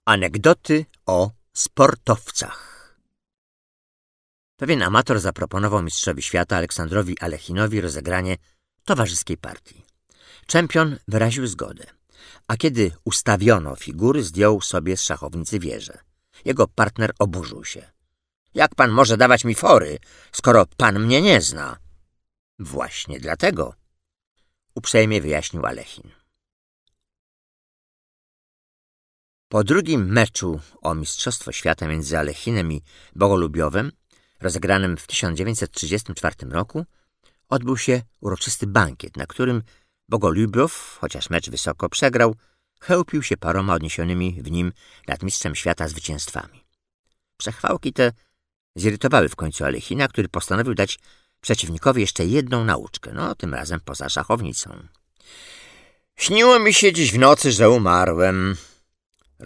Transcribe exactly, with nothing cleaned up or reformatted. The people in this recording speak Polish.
Anegdoty o sportowcach. Pewien amator zaproponował mistrzowi świata Aleksandrowi Alechinowi rozegranie towarzyskiej partii. Czempion wyraził zgodę, a kiedy ustawiono figury, zdjął sobie z szachownicy wieżę. Jego partner oburzył się. Jak pan może dawać mi fory, skoro pan mnie nie zna? Właśnie dlatego, uprzejmie wyjaśnił Alechin. Po drugim meczu o Mistrzostwo Świata między Alechinem i Bogolubiowem, rozegranym w tysiąc dziewięćset trzydziestym czwartym roku, odbył się uroczysty bankiet, na którym Bogolubiow, chociaż mecz wysoko przegrał, chełpił się paroma odniesionymi w nim nad mistrzem świata zwycięstwami. Przechwałki te zirytowały w końcu Alechina, który postanowił dać przeciwnikowi jeszcze jedną nauczkę, no tym razem poza szachownicą. Śniło mi się dziś w nocy, że umarłem.